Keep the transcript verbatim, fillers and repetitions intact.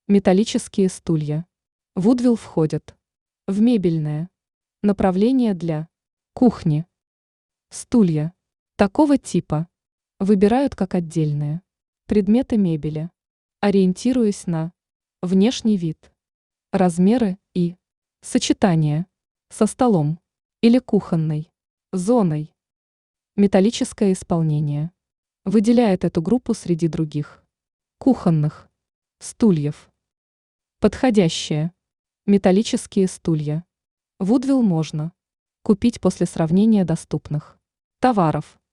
Металлические стулья. Вудвилл входят в мебельное направление для кухни. Стулья такого типа выбирают как отдельные предметы мебели, ориентируясь на внешний вид, размеры и сочетание со столом или кухонной зоной. Металлическое исполнение выделяет эту группу среди других кухонных стульев. Подходящие металлические стулья Вудвилл можно купить после сравнения доступных товаров.